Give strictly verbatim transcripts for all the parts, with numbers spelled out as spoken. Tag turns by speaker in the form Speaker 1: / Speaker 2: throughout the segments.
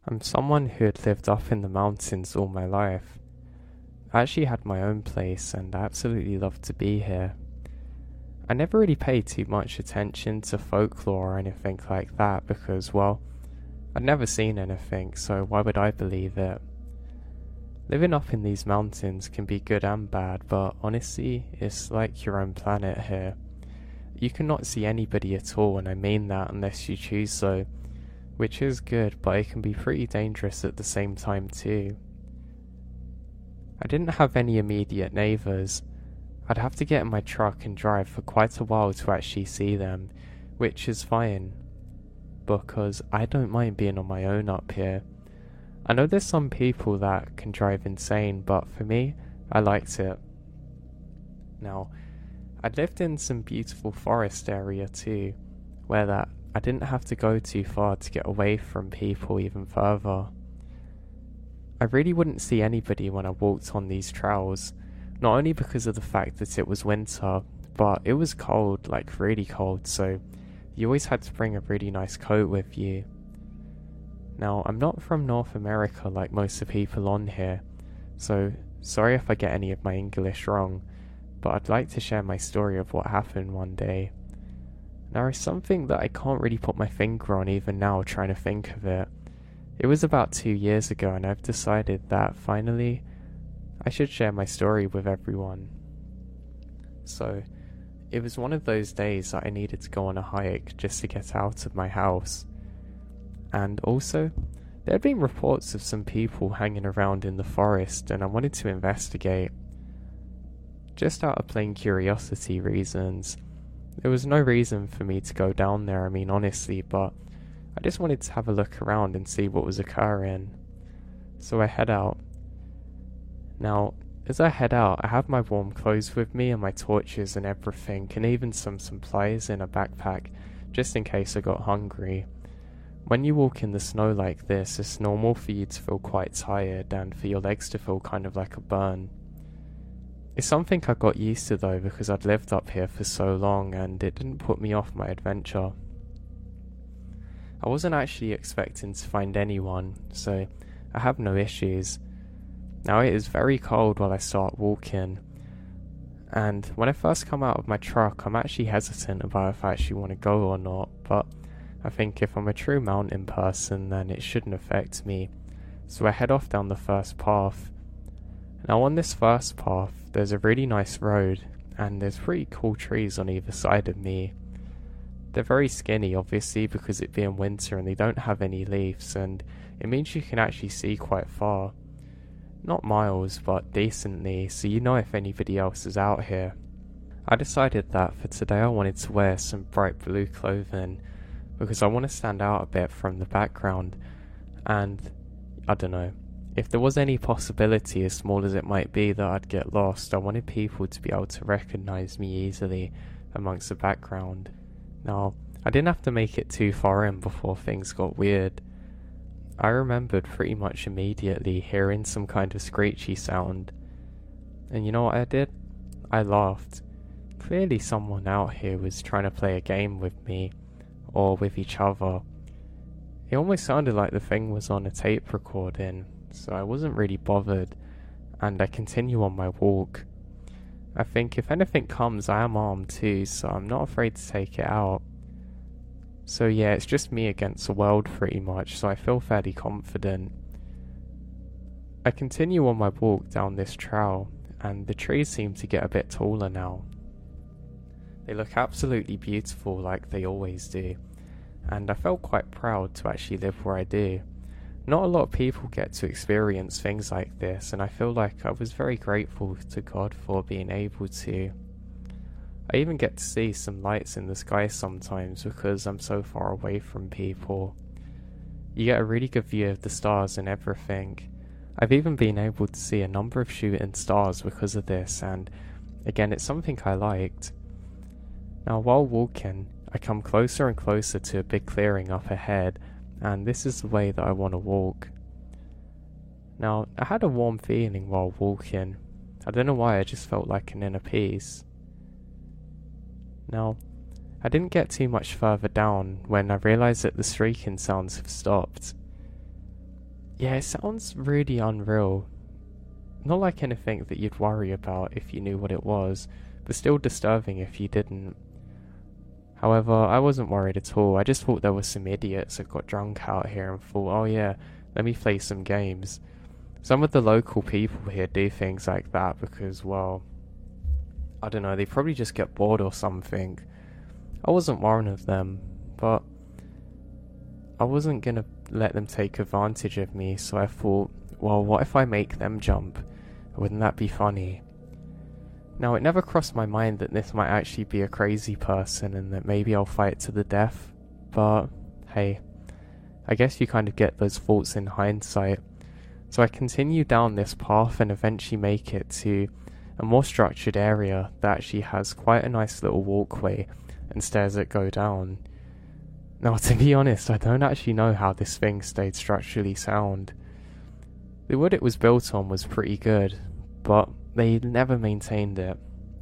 Speaker 1: I'm someone who had lived up in the mountains all my life. I actually had my own place and I absolutely loved to be here. I never really paid too much attention to folklore or anything like that because, well, I'd never seen anything, so why would I believe it? Living up in these mountains can be good and bad, but honestly, it's like your own planet here. You cannot see anybody at all, and I mean that unless you choose so, which is good, but it can be pretty dangerous at the same time too. I didn't have any immediate neighbours. I'd have to get in my truck and drive for quite a while to actually see them, which is fine, because I don't mind being on my own up here. I know there's some people that can drive insane, but for me, I liked it. Now, I lived in some beautiful forest area too, where that I didn't have to go too far to get away from people even further. I really wouldn't see anybody when I walked on these trails, not only because of the fact that it was winter, but it was cold, like really cold, so you always had to bring a really nice coat with you. Now, I'm not from North America like most of the people on here, so sorry if I get any of my English wrong, but I'd like to share my story of what happened one day. Now, it's something that I can't really put my finger on even now trying to think of it. It was about two years ago and I've decided that finally I should share my story with everyone. So, it was one of those days that I needed to go on a hike just to get out of my house. And also, there had been reports of some people hanging around in the forest and I wanted to investigate. Just out of plain curiosity reasons. There was no reason for me to go down there, I mean honestly, but I just wanted to have a look around and see what was occurring. So I head out. Now, as I head out, I have my warm clothes with me and my torches and everything, and even some supplies in a backpack, just in case I got hungry. When you walk in the snow like this, it's normal for you to feel quite tired and for your legs to feel kind of like a burn. It's something I got used to though because I'd lived up here for so long and it didn't put me off my adventure. I wasn't actually expecting to find anyone, so I have no issues. Now it is very cold while I start walking, and when I first come out of my truck I'm actually hesitant about if I actually want to go or not, but I think if I'm a true mountain person then it shouldn't affect me, so I head off down the first path. Now on this first path there's a really nice road and there's pretty cool trees on either side of me. They're very skinny obviously because it being winter and they don't have any leaves, and it means you can actually see quite far. Not miles but decently, so you know if anybody else is out here. I decided that for today I wanted to wear some bright blue clothing because I want to stand out a bit from the background, and I don't know, if there was any possibility, as small as it might be, that I'd get lost, I wanted people to be able to recognise me easily amongst the background. Now, I didn't have to make it too far in before things got weird. I remembered pretty much immediately hearing some kind of screechy sound. And you know what I did? I laughed. Clearly someone out here was trying to play a game with me, or with each other. It almost sounded like the thing was on a tape recording, so I wasn't really bothered, and I continue on my walk. I think if anything comes, I am armed too, so I'm not afraid to take it out. So yeah, it's just me against the world pretty much, so I feel fairly confident. I continue on my walk down this trail, and the trees seem to get a bit taller now. They look absolutely beautiful like they always do, and I felt quite proud to actually live where I do. Not a lot of people get to experience things like this, and I feel like I was very grateful to God for being able to. I even get to see some lights in the sky sometimes because I'm so far away from people. You get a really good view of the stars and everything. I've even been able to see a number of shooting stars because of this, and again, it's something I liked. Now, while walking, I come closer and closer to a big clearing up ahead, and this is the way that I want to walk. Now, I had a warm feeling while walking. I don't know why, I just felt like an inner peace. Now, I didn't get too much further down when I realised that the shrieking sounds have stopped. Yeah, it sounds really unreal. Not like anything that you'd worry about if you knew what it was, but still disturbing if you didn't. However, I wasn't worried at all. I just thought there were some idiots that got drunk out here and thought, oh yeah, let me play some games. Some of the local people here do things like that because, well, I don't know, they probably just get bored or something. I wasn't one of them, but I wasn't gonna let them take advantage of me, so I thought, well, what if I make them jump? Wouldn't that be funny? Now, it never crossed my mind that this might actually be a crazy person and that maybe I'll fight to the death, but hey, I guess you kind of get those thoughts in hindsight. So I continue down this path and eventually make it to a more structured area that actually has quite a nice little walkway and stairs that go down. Now, to be honest, I don't actually know how this thing stayed structurally sound. The wood it was built on was pretty good, but they never maintained it.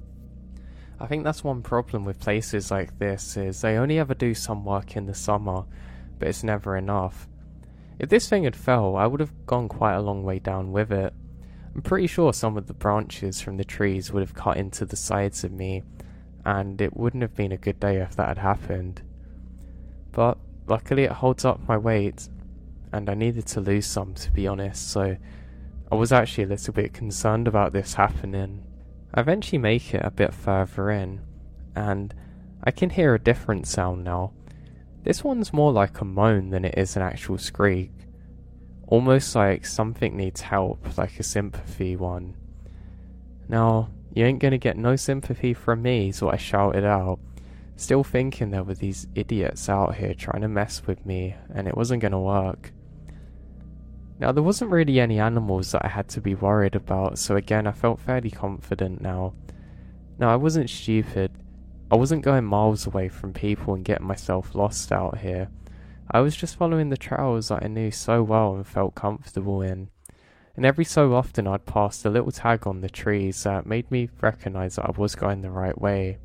Speaker 1: I think that's one problem with places like this, is they only ever do some work in the summer, but it's never enough. If this thing had fell, I would have gone quite a long way down with it. I'm pretty sure some of the branches from the trees would have cut into the sides of me, and it wouldn't have been a good day if that had happened. But luckily it holds up my weight, and I needed to lose some, to be honest, so I was actually a little bit concerned about this happening. I eventually make it a bit further in, and I can hear a different sound now. This one's more like a moan than it is an actual screak. Almost like something needs help, like a sympathy one. Now, you ain't gonna get no sympathy from me, so I shouted out, still thinking there were these idiots out here trying to mess with me, and it wasn't gonna work. Now, there wasn't really any animals that I had to be worried about, so again, I felt fairly confident now. Now, I wasn't stupid. I wasn't going miles away from people and getting myself lost out here. I was just following the trails that I knew so well and felt comfortable in. And every so often I'd pass a little tag on the trees that made me recognise that I was going the right way.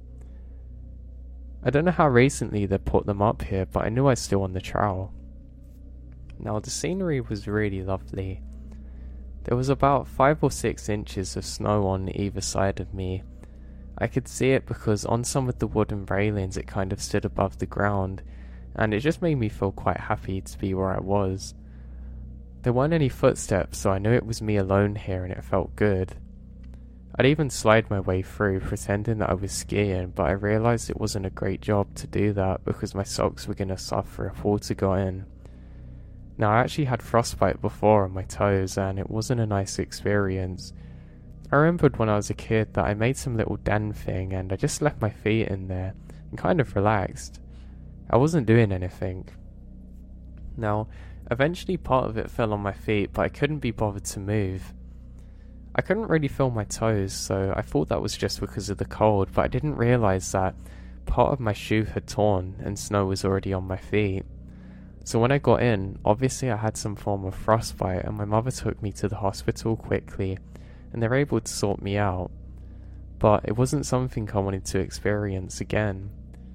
Speaker 1: I don't know how recently they put them up here, but I knew I was still on the trail. Now, the scenery was really lovely. There was about five or six inches of snow on either side of me. I could see it because on some of the wooden railings it kind of stood above the ground, and it just made me feel quite happy to be where I was. There weren't any footsteps, so I knew it was me alone here, and it felt good. I'd even slide my way through, pretending that I was skiing, but I realised it wasn't a great job to do that because my socks were going to suffer if water got in. Now, I actually had frostbite before on my toes, and it wasn't a nice experience. I remembered when I was a kid that I made some little den thing, and I just left my feet in there and kind of relaxed. I wasn't doing anything. Now, eventually part of it fell on my feet, but I couldn't be bothered to move. I couldn't really feel my toes, so I thought that was just because of the cold, but I didn't realise that part of my shoe had torn and snow was already on my feet. So when I got in, obviously I had some form of frostbite, and my mother took me to the hospital quickly, and they were able to sort me out. But it wasn't something I wanted to experience again.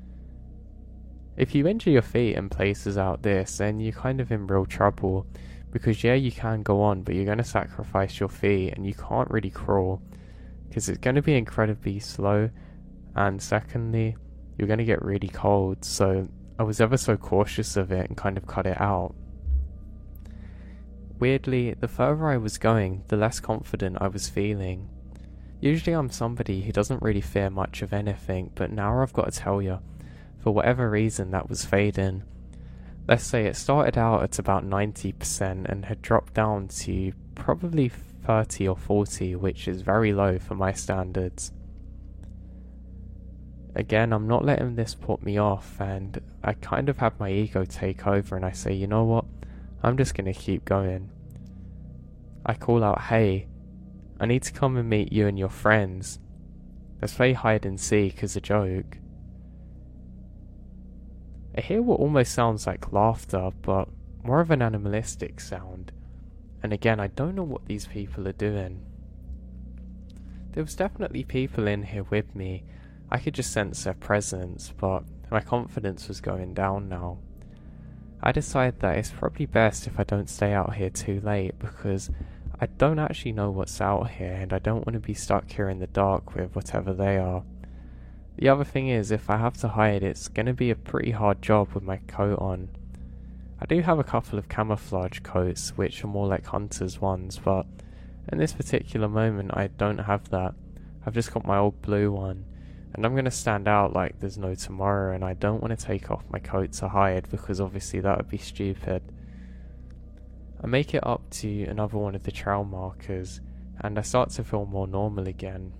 Speaker 1: If you injure your feet in places out this, then you're kind of in real trouble, because yeah, you can go on, but you're going to sacrifice your feet, and you can't really crawl, because it's going to be incredibly slow, and secondly, you're going to get really cold, so I was ever so cautious of it and kind of cut it out. Weirdly, the further I was going, the less confident I was feeling. Usually I'm somebody who doesn't really fear much of anything, but now I've got to tell you, for whatever reason that was fading. Let's say it started out at about ninety percent and had dropped down to probably thirty or forty, which is very low for my standards. Again, I'm not letting this put me off, and I kind of have my ego take over and I say, you know what, I'm just going to keep going. I call out, hey, I need to come and meet you and your friends. Let's play hide and seek as a joke. I hear what almost sounds like laughter, but more of an animalistic sound. And again, I don't know what these people are doing. There was definitely people in here with me. I could just sense their presence, but my confidence was going down now. I decide that it's probably best if I don't stay out here too late because I don't actually know what's out here and I don't want to be stuck here in the dark with whatever they are. The other thing is, if I have to hide, it's going to be a pretty hard job with my coat on. I do have a couple of camouflage coats which are more like hunters' ones, but in this particular moment I don't have that. I've just got my old blue one, and I'm going to stand out like there's no tomorrow, and I don't want to take off my coat to hide because obviously that would be stupid. I make it up to another one of the trail markers and I start to feel more normal again.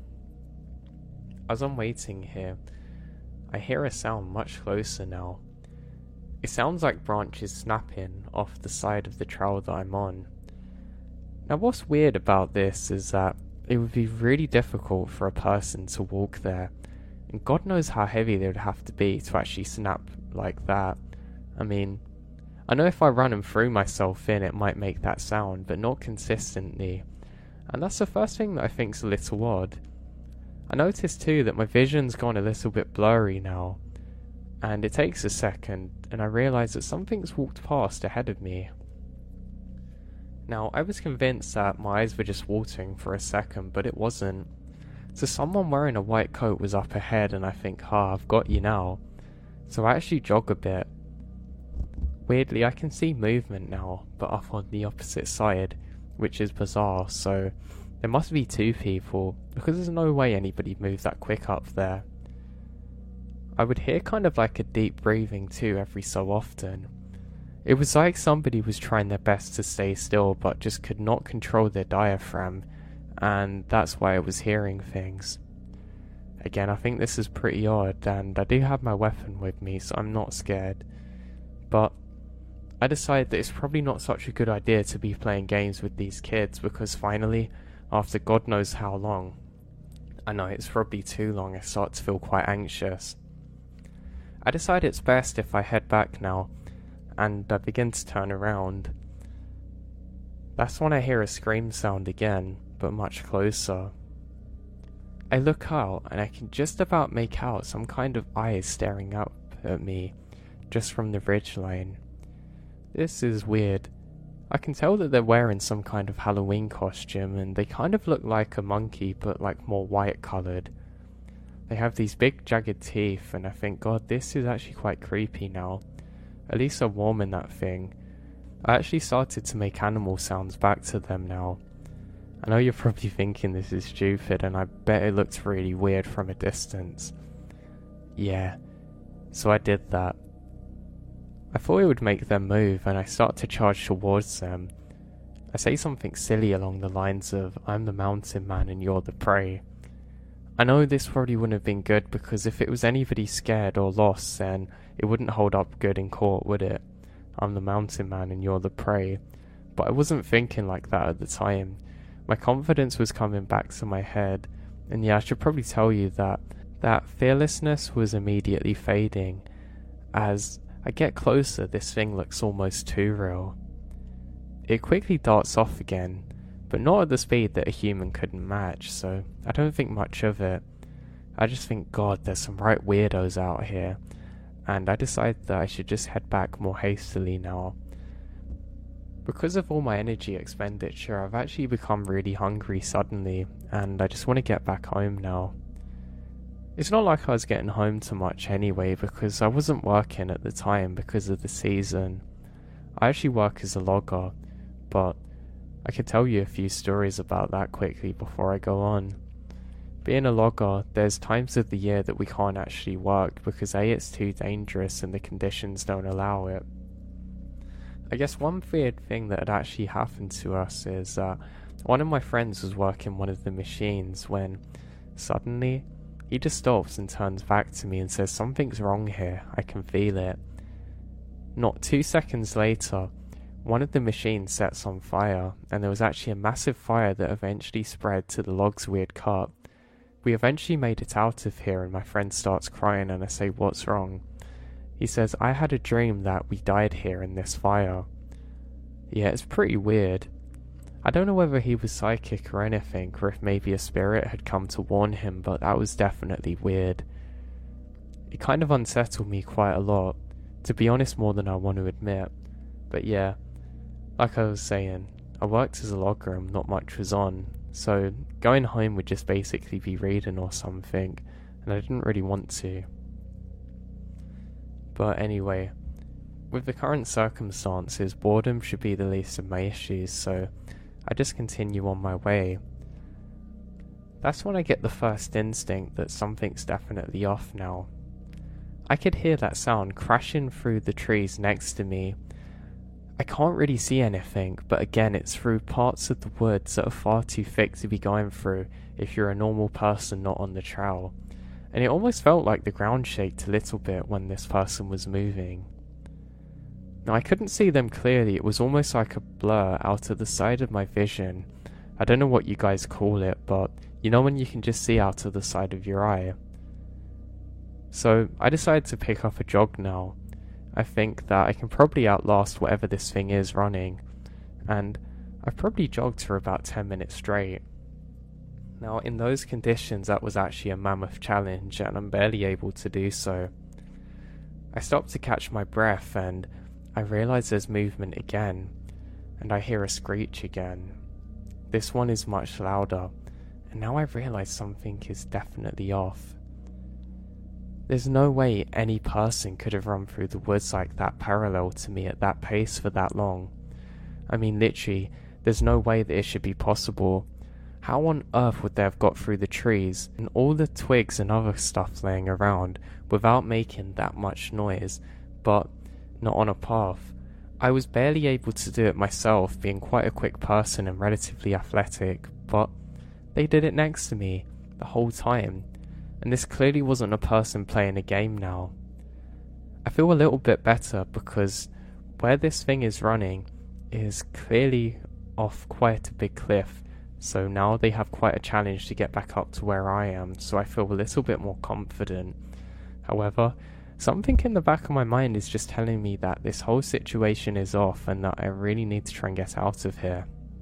Speaker 1: As I'm waiting here, I hear a sound much closer now. It sounds like branches snapping off the side of the trail that I'm on. Now what's weird about this is that it would be really difficult for a person to walk there, and God knows how heavy they would have to be to actually snap like that. I mean, I know if I run and threw myself in it might make that sound, but not consistently, and that's the first thing that I think's a little odd. I noticed too that my vision's gone a little bit blurry now, and it takes a second and I realise that something's walked past ahead of me. Now I was convinced that my eyes were just watering for a second, but it wasn't. So someone wearing a white coat was up ahead and I think, ha, I've got you now. So I actually jog a bit. Weirdly, I can see movement now, but up on the opposite side, which is bizarre, so there must be two people, because there's no way anybody moved that quick up there. I would hear kind of like a deep breathing too every so often. It was like somebody was trying their best to stay still but just could not control their diaphragm, and that's why I was hearing things. Again, I think this is pretty odd, and I do have my weapon with me, so I'm not scared. But I decided that it's probably not such a good idea to be playing games with these kids, because finally, after God knows how long, I know it's probably too long, I start to feel quite anxious. I decide it's best if I head back now, and I begin to turn around. That's when I hear a scream sound again, but much closer. I look out and I can just about make out some kind of eyes staring up at me, just from the ridgeline. This is weird. I can tell that they're wearing some kind of Halloween costume, and they kind of look like a monkey, but like more white coloured. They have these big jagged teeth, and I think, God, this is actually quite creepy now. At least I'm warm in that thing. I actually started to make animal sounds back to them now. I know you're probably thinking this is stupid, and I bet it looks really weird from a distance. Yeah, so I did that. I thought it would make them move, and I start to charge towards them. I say something silly along the lines of, I'm the mountain man and you're the prey. I know this probably wouldn't have been good, because if it was anybody scared or lost, then it wouldn't hold up good in court, would it? I'm the mountain man and you're the prey. But I wasn't thinking like that at the time. My confidence was coming back to my head, and yeah, I should probably tell you that that fearlessness was immediately fading. As I get closer, this thing looks almost too real. It quickly darts off again, but not at the speed that a human couldn't match, so I don't think much of it. I just think, God, there's some right weirdos out here, and I decided that I should just head back more hastily now. Because of all my energy expenditure, I've actually become really hungry suddenly, and I just want to get back home now. It's not like I was getting home too much anyway, because I wasn't working at the time because of the season. I actually work as a logger, but I could tell you a few stories about that quickly before I go on. Being a logger, there's times of the year that we can't actually work because A, it's too dangerous and the conditions don't allow it. I guess one weird thing that had actually happened to us is that uh, one of my friends was working one of the machines when suddenly he just stops and turns back to me and says, something's wrong here, I can feel it. Not two seconds later, one of the machines sets on fire, and there was actually a massive fire that eventually spread to the logs we had cut. We eventually made it out of here, and my friend starts crying and I say, what's wrong? He says, I had a dream that we died here in this fire. Yeah, it's pretty weird. I don't know whether he was psychic or anything, or if maybe a spirit had come to warn him, but that was definitely weird. It kind of unsettled me quite a lot, To be honest, more than I want to admit. But yeah, like I was saying, I worked as a logger and not much was on, so going home would just basically be reading or something, and I didn't really want to. But anyway, with the current circumstances, boredom should be the least of my issues, so I just continue on my way. That's when I get the first instinct that something's definitely off now. I could hear that sound crashing through the trees next to me. I can't really see anything, but again, it's through parts of the woods that are far too thick to be going through if you're a normal person not on the trail. And it almost felt like the ground shaked a little bit when this person was moving. Now, I couldn't see them clearly, it was almost like a blur out of the side of my vision. I don't know what you guys call it, but you know when you can just see out of the side of your eye? So I decided to pick up a jog now. I think that I can probably outlast whatever this thing is running, and I've probably jogged for about ten minutes straight. Now, in those conditions, that was actually a mammoth challenge, and I'm barely able to do so. I stop to catch my breath, and I realise there's movement again, and I hear a screech again. This one is much louder, and now I realise something is definitely off. There's no way any person could have run through the woods like that parallel to me at that pace for that long. I mean, literally, there's no way that it should be possible. How on earth would they have got through the trees and all the twigs and other stuff laying around without making that much noise, but not on a path? I was barely able to do it myself, being quite a quick person and relatively athletic, but they did it next to me the whole time, and this clearly wasn't a person playing a game now. I feel a little bit better because where this thing is running is clearly off quite a big cliff, so now they have quite a challenge to get back up to where I am, so I feel a little bit more confident. However, something in the back of my mind is just telling me that this whole situation is off and that I really need to try and get out of here.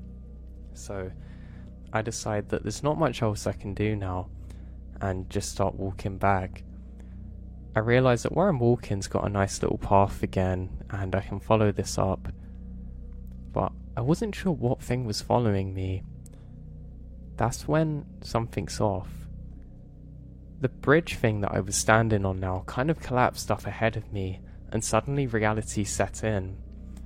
Speaker 1: So I decide that there's not much else I can do now and just start walking back. I realise that where I'm walking's got a nice little path again and I can follow this up, but I wasn't sure what thing was following me. That's when something's off. The bridge thing that I was standing on now kind of collapsed up ahead of me, and suddenly reality set in.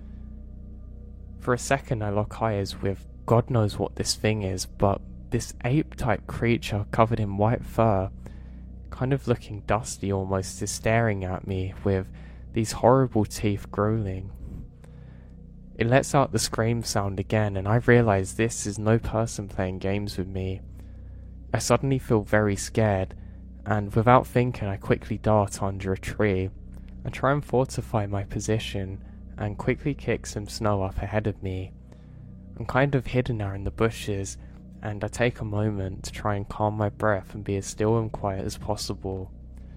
Speaker 1: For a second I lock eyes with God knows what this thing is, but this ape-type creature covered in white fur, kind of looking dusty almost, is staring at me with these horrible teeth growling. It lets out the scream sound again, and I realise this is no person playing games with me. I suddenly feel very scared, and without thinking I quickly dart under a tree and try and fortify my position and quickly kick some snow up ahead of me. I'm kind of hidden now in the bushes, and I take a moment to try and calm my breath and be as still and quiet as possible.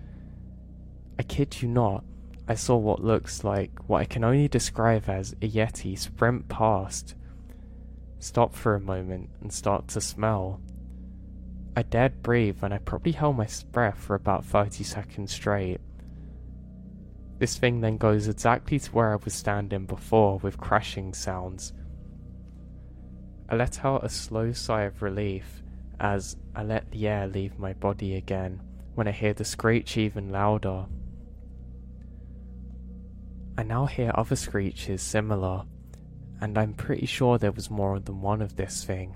Speaker 1: I kid you not, I saw what looks like what I can only describe as a yeti sprint past, stop for a moment and start to smell. I dared breathe and I probably held my breath for about thirty seconds straight. This thing then goes exactly to where I was standing before with crashing sounds. I let out a slow sigh of relief as I let the air leave my body again when I hear the screech even louder. I now hear other screeches similar, and I'm pretty sure there was more than one of this thing.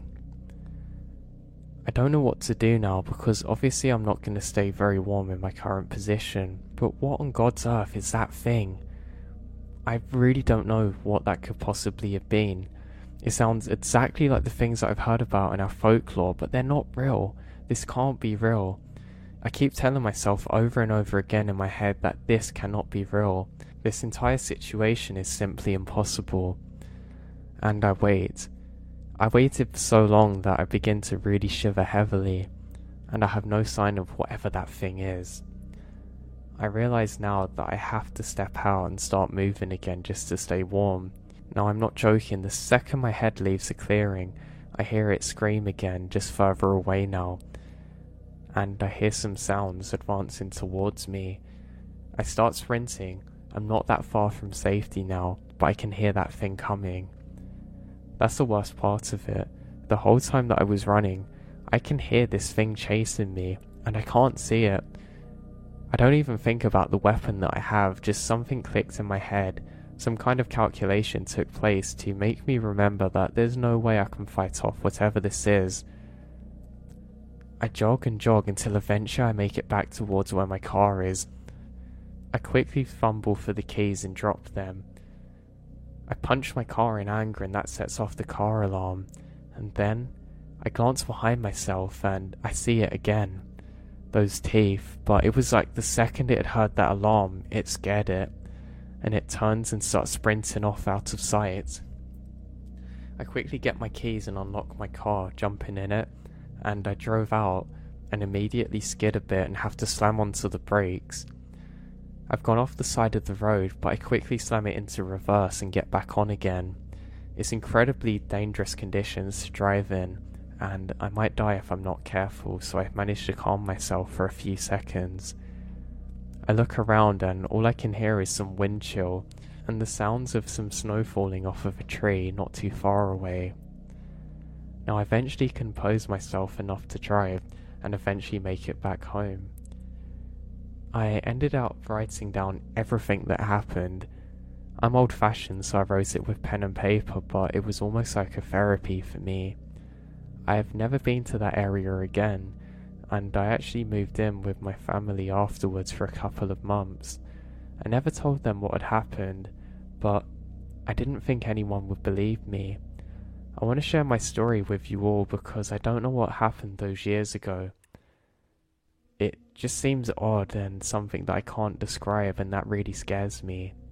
Speaker 1: I don't know what to do now because obviously I'm not going to stay very warm in my current position, but what on God's earth is that thing? I really don't know what that could possibly have been. It sounds exactly like the things that I've heard about in our folklore, but they're not real. This can't be real. I keep telling myself over and over again in my head that this cannot be real. This entire situation is simply impossible. And I wait. I waited for so long that I begin to really shiver heavily, and I have no sign of whatever that thing is. I realise now that I have to step out and start moving again just to stay warm. Now I'm not joking, the second my head leaves the clearing, I hear it scream again just further away now, and I hear some sounds advancing towards me. I start sprinting, I'm not that far from safety now, but I can hear that thing coming. That's the worst part of it. The whole time that I was running, I can hear this thing chasing me, and I can't see it. I don't even think about the weapon that I have, just something clicked in my head. Some kind of calculation took place to make me remember that there's no way I can fight off whatever this is. I jog and jog until eventually I make it back towards where my car is. I quickly fumble for the keys and drop them. I punch my car in anger and that sets off the car alarm. And then I glance behind myself and I see it again. Those teeth, but it was like the second it had heard that alarm, it scared it, and it turns and starts sprinting off out of sight. I quickly get my keys and unlock my car, jumping in it, and I drove out and immediately skid a bit and have to slam onto the brakes. I've gone off the side of the road, but I quickly slam it into reverse and get back on again. It's incredibly dangerous conditions to drive in, and I might die if I'm not careful, so I've managed to calm myself for a few seconds. I look around and all I can hear is some wind chill and the sounds of some snow falling off of a tree not too far away. Now I eventually compose myself enough to drive and eventually make it back home. I ended up writing down everything that happened. I'm old-fashioned, so I wrote it with pen and paper, but it was almost like a therapy for me. I have never been to that area again, and I actually moved in with my family afterwards for a couple of months. I never told them what had happened, but I didn't think anyone would believe me. I want to share my story with you all because I don't know what happened those years ago. It just seems odd and something that I can't describe, and that really scares me.